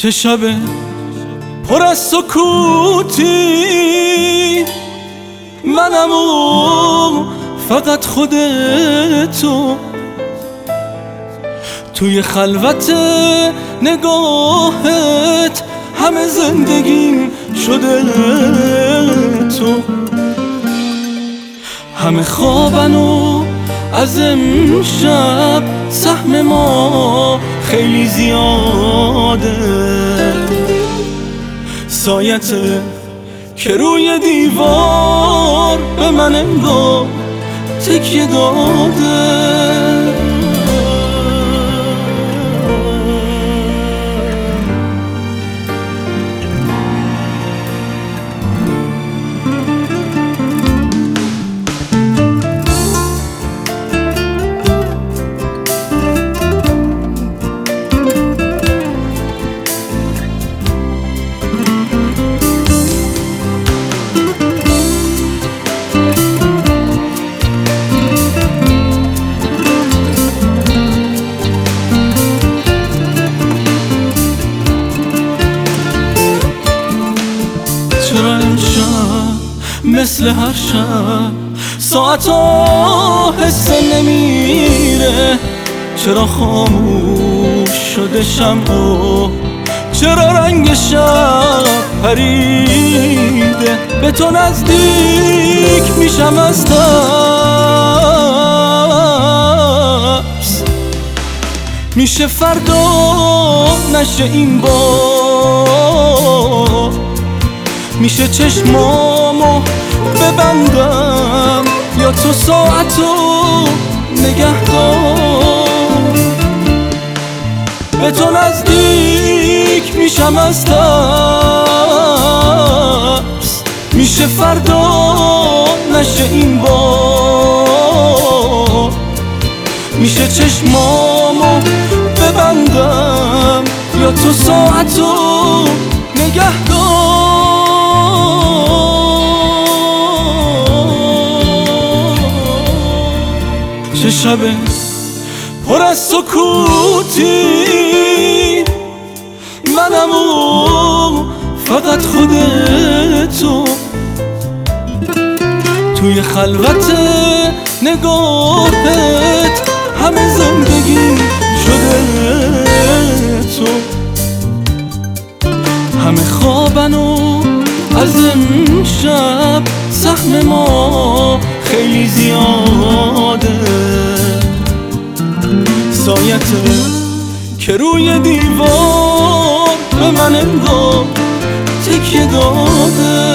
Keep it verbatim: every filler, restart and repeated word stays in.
چه شب پر از سکوتی، منم و فقط خودتو، توی خلوت نگاهت همه زندگیم شده تو، همه خوابن و از امشب سهم ما خیلی زیاده، سایته که روی دیوار به من انگار تکیه داده. چرا امشب مثل هر شب ساعتا حس نمیره؟ چرا خاموش شده شمع؟ چرا رنگ شب پریده؟ به تو نزدیک میشم از ترس، میشه فردا نشه این بار، میشه چشمامو ببندم یا تو ساعتو نگه دار. به تو نزدیک میشم از ترس، میشه فردا نشه این بار، میشه چشمامو ببندم یا تو ساعتو نگه دار. چه شب پر از سکوتی، منم و فقط خودتو، توی خلوت نگاهت همه زندگی شده تو، همه خوابن و از امشب سهم ما خیلی زیاده، سایته که روی دیوار به من انگار تکیه داده.